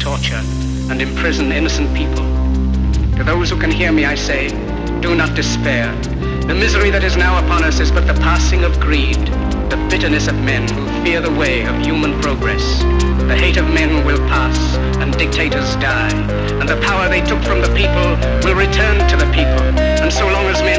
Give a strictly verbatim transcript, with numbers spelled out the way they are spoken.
torture and imprison innocent people. To those who can hear me, I say, do not despair. The misery that is now upon us is but the passing of greed, the bitterness of men who fear the way of human progress. The hate of men will pass, and dictators die, and the power they took from the people will return to the people. And so long as men